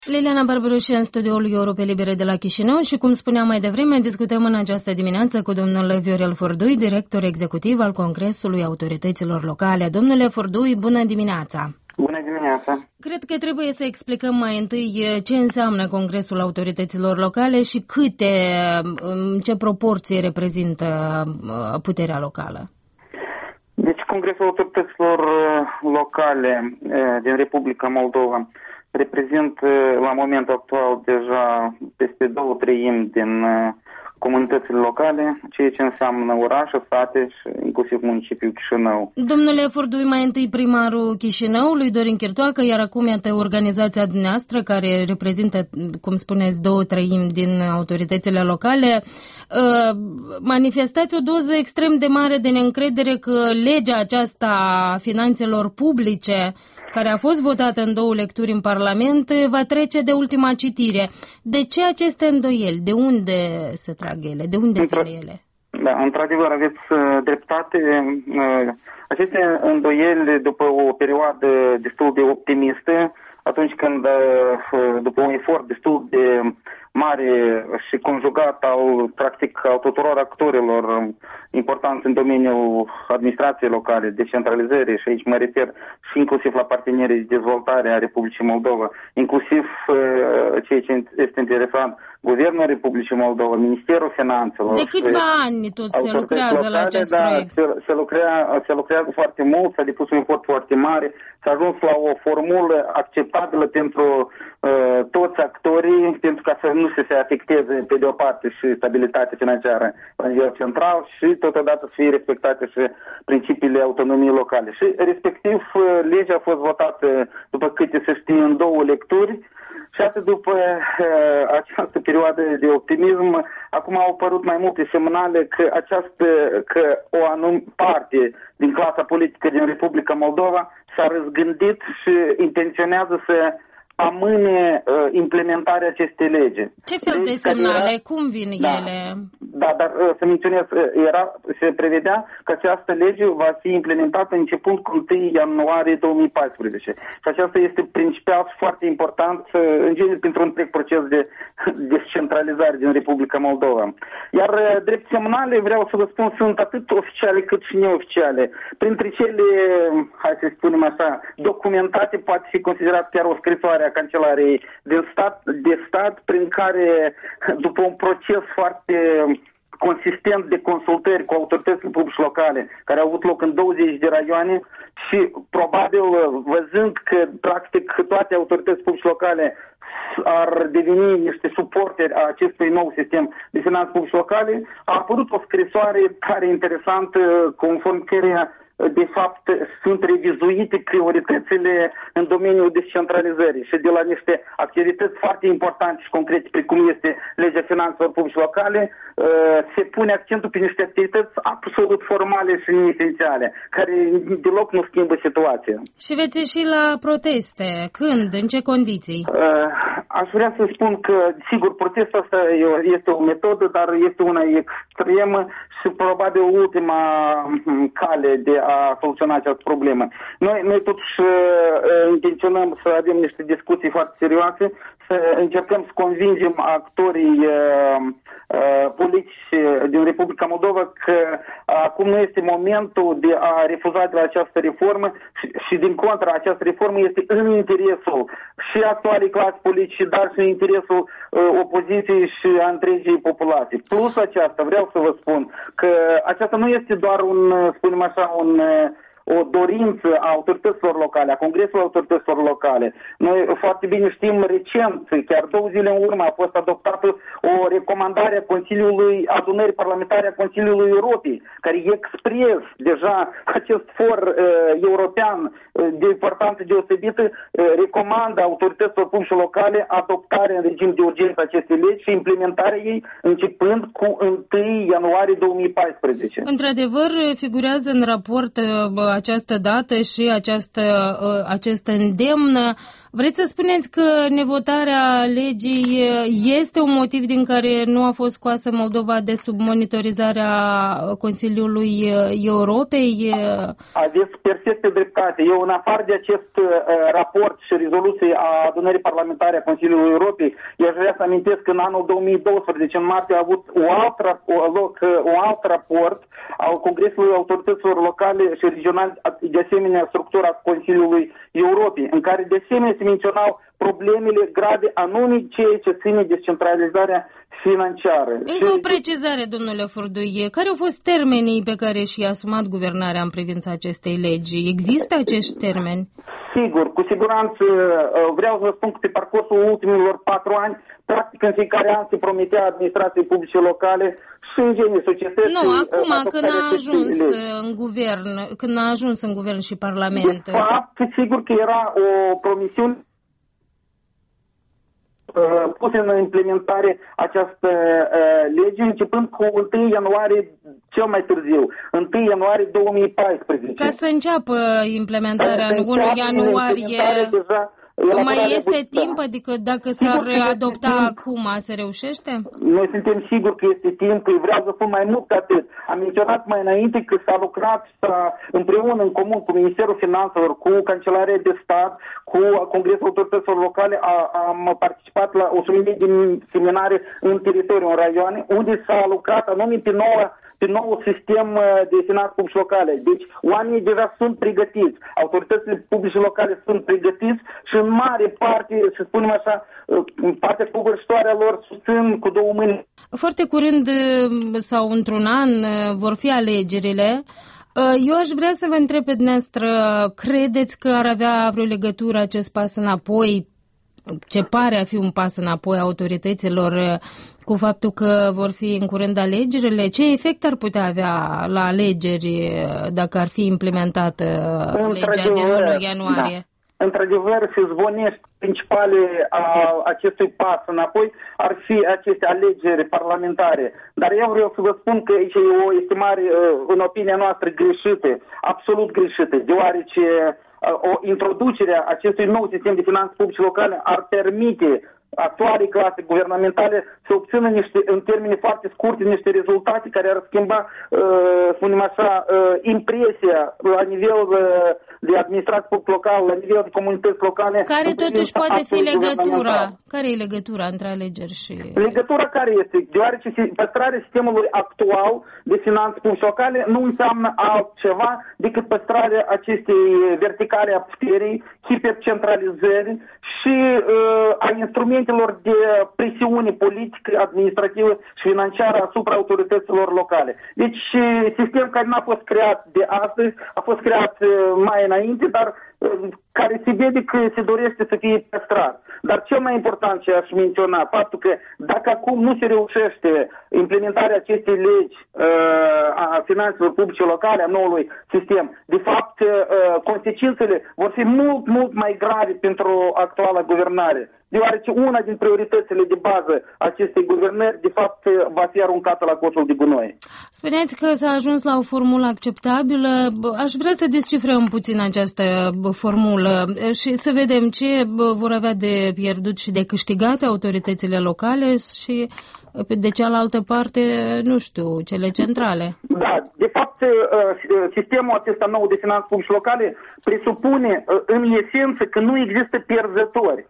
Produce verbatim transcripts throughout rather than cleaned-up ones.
Liliana Barbaroș în studioul Europe Libere de la Chișinău și, cum spuneam mai devreme, discutăm în această dimineață cu domnul Viorel Furdui, director executiv al Congresului Autorităților Locale. Domnule Furdui, bună dimineața! Bună dimineața! Cred că trebuie să explicăm mai întâi ce înseamnă Congresul Autorităților Locale și câte, în ce proporție reprezintă puterea locală. Deci, Congresul Autorităților Locale din Republica Moldova reprezintă la momentul actual deja peste două treimi din comunitățile locale, ceea ce înseamnă orașe, sate și inclusiv municipiul Chișinău. Domnule Furdui, mai întâi primarul Chișinăului, Dorin Chirtoacă, iar acum iată organizația dumneavoastră care reprezintă, cum spuneți, două treimi din autoritățile locale. Manifestați o doză extrem de mare de neîncredere că legea aceasta a finanțelor publice, care a fost votată în două lecturi în Parlament, va trece de ultima citire. De ce aceste îndoieli? De unde se trag ele? De unde vin ele? Da, într-adevăr, aveți dreptate. Aceste îndoieli, după o perioadă destul de optimistă, atunci când, după un efort destul de mare și conjugat al, practic, al tuturor actorilor importanți în domeniul administrației locale, decentralizării, și aici mă refer și inclusiv la partenerii de dezvoltare a Republicii Moldova, inclusiv ceea ce este interesant, Guvernul Republicii Moldova, Ministerul Finanțelor. De câțiva ani tot se lucrează locale, la acest da, proiect. Se, se, lucrea, se lucrează foarte mult, s-a depus un efort foarte mare, s-a ajuns la o formulă acceptabilă pentru uh, toți actorii, pentru ca să nu se, se afecteze pe de o parte și stabilitatea financiară la nivel central și totodată să fie respectate și principiile autonomiei locale. Și respectiv legea a fost votată, după câte se știe, în două lecturi. Și atât după uh, această perioadă de optimism, acum au apărut mai multe semnale că această, că o anumită parte din clasa politică din Republica Moldova s-a răzgândit și intenționează să amâne uh, implementarea acestei legi. Ce fel de semnale? Era... Cum vin da, ele? Da, dar uh, să menționez, uh, era, se prevedea că această lege va fi implementată începând cu întâi ianuarie două mii paisprezece. Și aceasta este principial foarte important, uh, în general, pentru un întreg proces de descentralizare din Republica Moldova. Iar uh, drept semnale, vreau să vă spun, sunt atât oficiale cât și neoficiale. Printre cele, hai să spunem așa, documentate, poate fi considerat chiar o scrisoare a Cancelariei din stat, de stat, prin care, după un proces foarte consistent de consultări cu autoritățile publice locale, care au avut loc în douăzeci de raioane și, probabil, văzând că, practic, toate autoritățile publice locale ar deveni niște suporteri a acestui nou sistem de finanțe publice locale, a apărut o scrisoare care interesantă, conform căreia de fapt sunt revizuite prioritățile în domeniul descentralizării și de la niște activități foarte importante și concrete, precum este legea finanțelor publice locale, se pune accentul pe niște activități absolut formale și neesențiale, care deloc nu schimbă situația. Și veți ieși la proteste. Când? În ce condiții? Aș vrea să spun că, sigur, protestul ăsta este o metodă, dar este una extremă și probabil ultima cale de a soluționa această problemă. Noi, noi totuși intenționăm să avem niște discuții foarte serioase, să încercăm să convingem actorii uh, uh, politici din Republica Moldova că acum nu este momentul de a refuza de la această reformă și, și din contra, această reformă este în interesul și actualei clase politice, dar și în interesul uh, opoziției și a întregii populații. Plus aceasta, vreau să vă spun că aceasta nu este doar un, spunem așa, un o dorință a autorităților locale, a Congresului Autorităților Locale. Noi foarte bine știm, recent, chiar două zile în urmă, a fost adoptată o recomandare a Consiliului Adunării Parlamentare a Consiliului Europei, care expres deja acest for uh, european uh, de importanță deosebită, uh, recomandă autorităților publice locale adoptarea în regim de urgență acestei legi și implementarea ei începând cu întâi ianuarie două mii paisprezece. Într-adevăr, figurează în raport uh, această dată și această, acest îndemn Vreți să spuneți că nevotarea legii este un motiv din care nu a fost scoasă Moldova de sub monitorizarea Consiliului Europei? Aveți perfectă dreptate. Eu, în afară de acest uh, raport și rezoluție a adunării parlamentare a Consiliului Europei, eu aș vrea să amintesc că în anul două mii doisprezece, în martie, a avut un alt, loc, un alt raport al Congresului Autorităților Locale și Regionale, de asemenea structura Consiliului Europei, în care de asemenea se menționau problemele grave, anume ceea ce ține descentralizarea financiară. Încă o precizare, domnule Furdui. Care au fost termenii pe care și-a asumat guvernarea în privința acestei legi? Există acești termeni? Sigur, cu siguranță vreau să vă spun că pe parcursul ultimilor patru ani, practic în fiecare an se promitea administrației publice locale și în genere societății. Nu, acum când a ajuns în guvern, când a ajuns în guvern și parlament. De fapt, sigur că era o promisiune puse în implementare această uh, lege începând cu întâi ianuarie cel mai târziu, întâi ianuarie două mii paisprezece. Ca să înceapă implementarea în unu ianuarie, deja, mai este timp? Adică dacă s-ar adopta acum, se reușește? Noi suntem siguri că este timp, că vreau să spun mai mult de atât. Am menționat mai înainte că s-a lucrat s-a, împreună, în comun, cu Ministerul Finanțelor, cu Cancelaria de Stat, cu Congresul Autorităților Locale. A, am participat la o sumie din seminare în teritoriu, în raioane, unde s-a lucrat anume pe nouă pe nou sistem de finanțe publice locale. Deci oamenii deja sunt pregătiți, autoritățile publice locale sunt pregătiți și în mare parte, să spunem așa, partea covârșitoare a lor susțin cu două mâini. Foarte curând sau într-un an vor fi alegerile. Eu aș vrea să vă întreb pe dumneavoastră, credeți că ar avea vreo legătură acest pas înapoi, ce pare a fi un pas înapoi a autorităților, cu faptul că vor fi în curând alegerile? Ce efect ar putea avea la alegeri dacă ar fi implementată legea din unu ianuarie? Da. Într-adevăr, se zvonește principale a acestui pas înapoi ar fi aceste alegeri parlamentare. Dar eu vreau să vă spun că aici e o estimare, în opinia noastră, greșită, absolut greșită, deoarece o introducere a acestui nou sistem de finanțe publice locale ar permite actuale clase guvernamentale să obțină niște, în termeni foarte scurte, niște rezultate care ar schimba, uh, spunem așa, uh, impresia la nivel uh, de administrație publică locală, la nivel de comunități locale. Care totuși poate fi legătura? Care e legătura între alegeri și... Legătura care este? Deoarece păstrarea sistemului actual de finanțe publice locale nu înseamnă altceva decât păstrarea acestei verticale a puterii, hipercentralizări și uh, a instrumentelor de presiune politică, administrativă și financiară asupra autorităților locale. Deci sistem care n-a fost creat de astăzi, a fost creat uh, mai înainte, dar uh, care se vede că se dorește să fie păstrat. Dar cel mai important ce aș menționa, faptul că dacă acum nu se reușește implementarea acestei legi uh, a finanțelor publice locale, a noului sistem, de fapt uh, consecințele vor fi mult, mult mai grave pentru actuala guvernare. Deoarece una din prioritățile de bază acestei guvernări, de fapt, va fi aruncată la coșul de gunoi. Spuneți că s-a ajuns la o formulă acceptabilă. Aș vrea să descifrăm puțin această formulă și să vedem ce vor avea de pierdut și de câștigat autoritățile locale și, de cealaltă parte, nu știu, cele centrale. Da, de fapt, sistemul acesta nou de finanțe publice locale presupune, în esență, că nu există pierzători.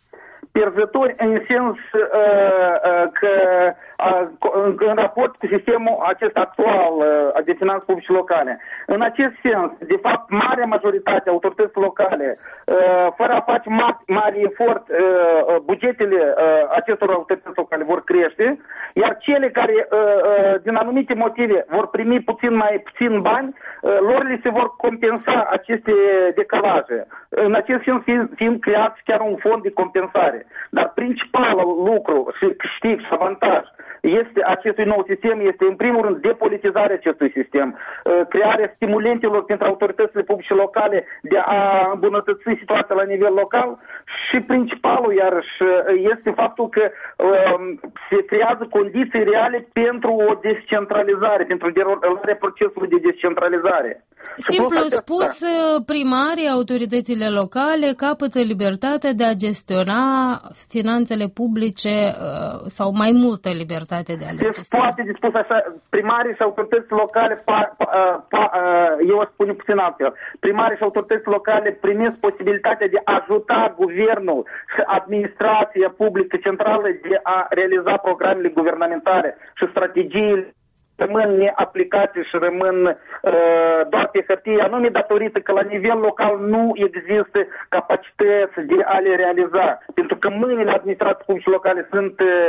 Pierzători în sens uh, uh, că uh, în, în raport cu sistemul acesta actual uh, de finanțe publice locale. În acest sens, de fapt, marea majoritate a autorităților locale, uh, fără a face mari, mari efort, uh, bugetele uh, acestor autorități locale vor crește, iar cele care, uh, uh, din anumite motive, vor primi puțin mai puțin bani, uh, lor li se vor compensa aceste decalaje. În acest sens, fiind, fiind creat chiar un fond de compensare. Dar principalul lucru și câștig și avantaj este acestui nou sistem este în primul rând depolitizarea acestui sistem, crearea stimulentelor pentru autoritățile publice locale de a îmbunătăți situația la nivel local și principalul iarăși este faptul că um, se creează condiții reale pentru o descentralizare, pentru derularea procesului de descentralizare. Simplu spus, primarii, autoritățile locale capătă libertatea de a gestiona finanțele publice sau mai multă libertate de a le gestiona. Poate de spus așa, primarii și autoritățile locale, pa, pa, pa, eu o spun puțin altfel, primarii și autoritățile locale primesc posibilitatea de a ajuta guvernul și administrația publică centrală de a realiza programele guvernamentale și strategiile rămân neaplicate și rămân uh, doar pe hârtie, anume datorită că la nivel local nu există capacități de a le realiza. Pentru că mâinile administrației publice locale sunt uh,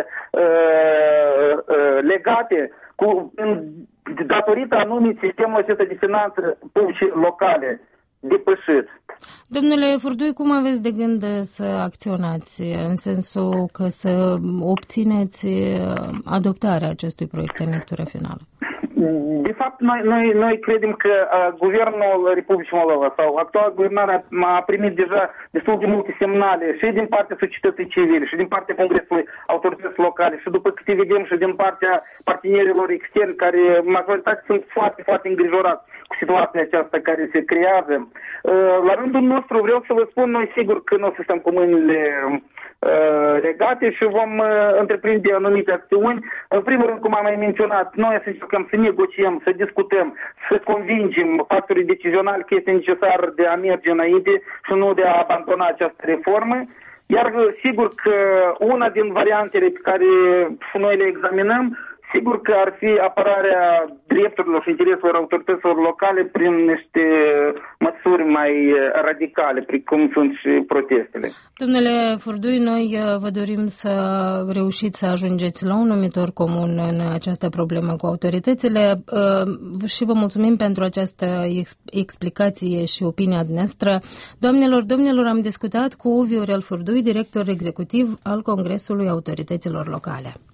uh, legate cu, datorită anume sistemul acesta de finanțe publice locale depășit. Domnule Furdui, cum aveți de gând să acționați în sensul că să obțineți adoptarea acestui proiect în lectură finală? De fapt, noi, noi, noi credem că uh, Guvernul Republicii Moldova sau actuala guvernare a primit deja destul de multe semnale și din partea societății civile și din partea Congresului Autorității Locale și după câte vedem și din partea partenerilor externi care majoritatea sunt foarte, foarte îngrijorați cu situația aceasta care se creează. Uh, la rândul nostru vreau să vă spun, noi sigur că nu o să stăm cu mâinile uh, legate și vom uh, întreprinde anumite acțiuni. În primul rând, cum am mai menționat, noi să încercăm să negociem, să discutăm, să convingem factorii decizionali că este necesar de a merge înainte și nu de a abandona această reformă. Iar sigur că una din variantele pe care noi le examinăm, sigur că ar fi apărarea drepturilor și intereselor autorităților locale prin niște măsuri mai radicale, precum sunt și protestele. Domnule Furdui, noi vă dorim să reușiți să ajungeți la un numitor comun în această problemă cu autoritățile și vă mulțumim pentru această explicație și opinia noastră. Doamnelor, domnilor, am discutat cu Viorel Furdui, director executiv al Congresului Autorităților Locale.